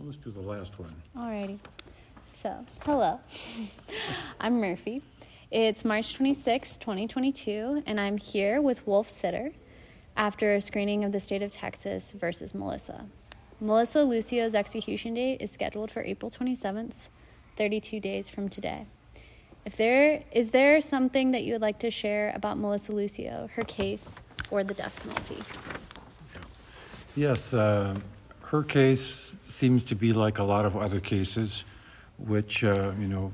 let's do the last one. Alrighty. So, hello. I'm Murphy. It's March 26, 2022, and I'm here with Wolf Sitter after a screening of the state of Texas versus Melissa. Melissa Lucio's execution date is scheduled for April 27th, 32 days from today. Is there something that you would like to share about Melissa Lucio, her case, or the death penalty? Yes, her case seems to be like a lot of other cases, which, the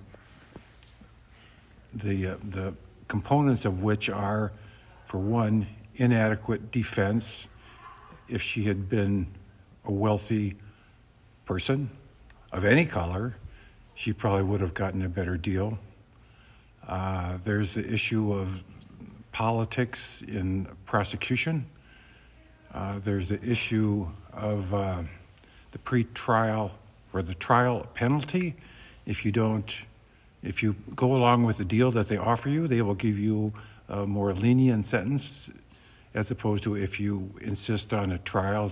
components of which are, for one, inadequate defense. If she had been a wealthy person of any color, she probably would have gotten a better deal. There's the issue of politics in prosecution. There's the issue of the pre-trial or the trial penalty. If you go along with the deal that they offer you, they will give you a more lenient sentence, as opposed to if you insist on a trial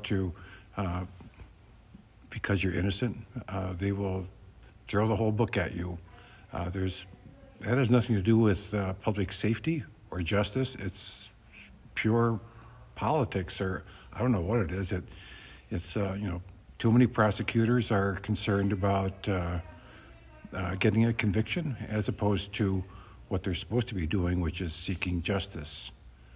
because you're innocent, they will throw the whole book at you. That has nothing to do with public safety or justice. It's pure politics, or I don't know what it is. It's too many prosecutors are concerned about getting a conviction as opposed to what they're supposed to be doing, which is seeking justice.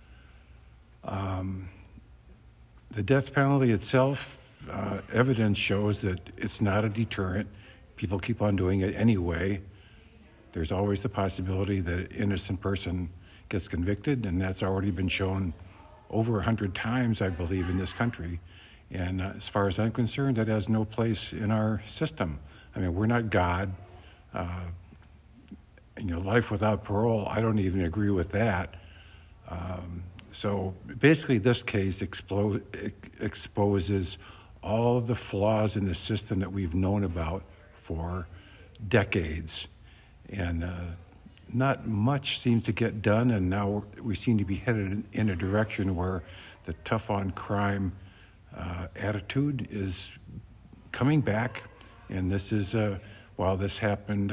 The death penalty itself, evidence shows that it's not a deterrent. People keep on doing it anyway. There's always the possibility that an innocent person gets convicted, and that's already been shown over 100 times, I believe, in this country. And as far as I'm concerned, that has no place in our system. I mean, we're not God. Life without parole, I don't even agree with that. So basically, this case exposes all of the flaws in the system that we've known about for decades. And not much seems to get done, and now we seem to be headed in a direction where the tough on crime attitude is coming back. And this is, while this happened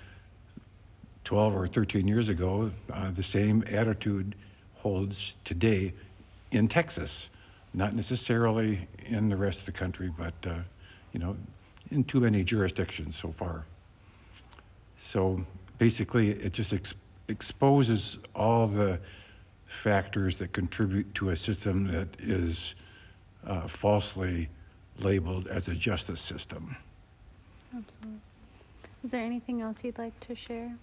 12 or 13 years ago, the same attitude holds today in Texas, not necessarily in the rest of the country, but in too many jurisdictions so far. So basically, it just exposes all the factors that contribute to a system that is falsely labeled as a justice system. Absolutely. Is there anything else you'd like to share?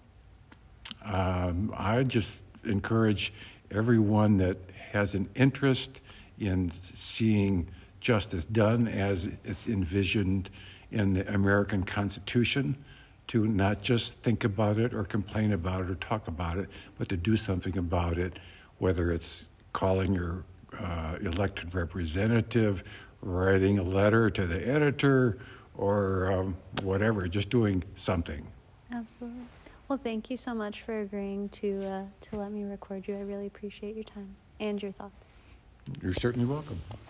I just encourage everyone that has an interest in seeing justice done as it's envisioned in the American Constitution to not just think about it or complain about it or talk about it, but to do something about it, whether it's calling your elected representative, writing a letter to the editor, or whatever, just doing something. Absolutely. Well, thank you so much for agreeing to let me record you. I really appreciate your time and your thoughts. You're certainly welcome.